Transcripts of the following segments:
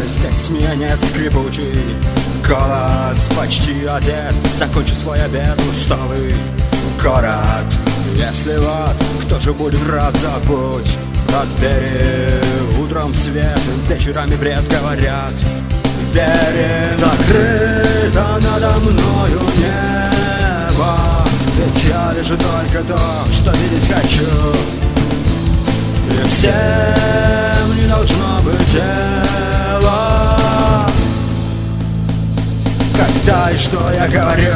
здесь меня нет скрипучий голос, почти одет, закончу свой обед, усталый город. Если вот, кто же будет рад, забудь от двери. Утром свет, вечерами бред, говорят вере. Закрыто надо мною небо, ведь я вижу только то, что видеть хочу. И всем не должно быть дела, когда и что я говорю.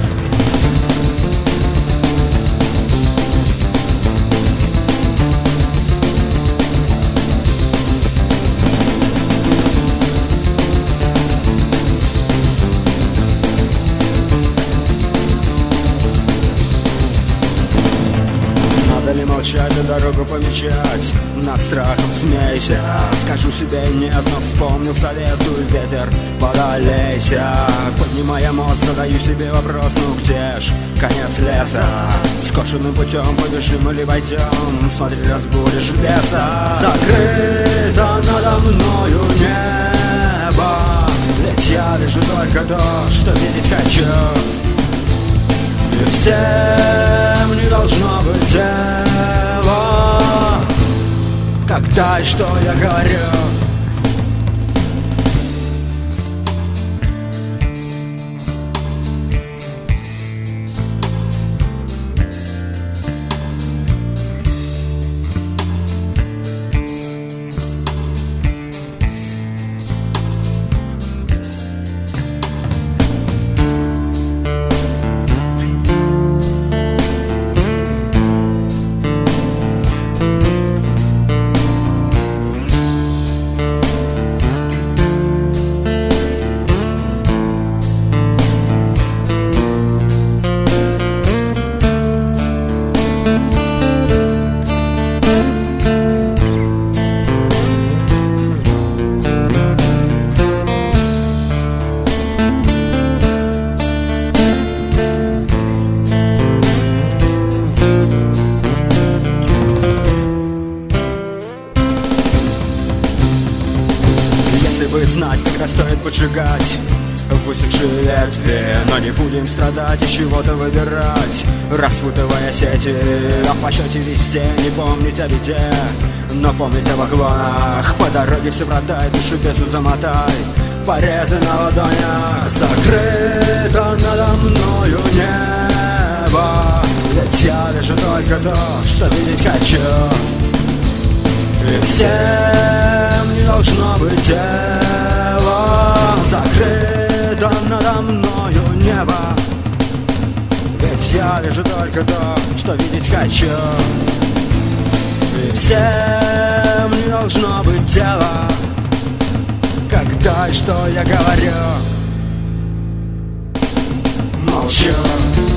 Надо ли молчать, да дорогу помечать, над страхом смейся. Скажу себе нет, но вспомнил, советую ветер, водолейся. Поднимая мост, задаю себе вопрос, ну где ж конец леса? Скошенным путем побежим или войдем, смотри, разбудишь беса. Закрыто надо мною небо, ведь я вижу только то, что видеть хочу. И всем не должно быть дела, когда и что я говорю. Если бы знать, когда стоит поджигать высохшие ветви, но не будем страдать и чего-то выбирать, распутывая сети. А в почете везде не помнить о беде, но помнить о поклонах. По дороге все продай, душу пецу замотай, порезы на ладонях. Закрыто надо мною небо, ведь я вижу только то, что видеть хочу. И всем не должно быть дела, закрыто надо мною небо, ведь я вижу только то, что видеть хочу. И всем не должно быть дела, когда и что я говорю. Молчу.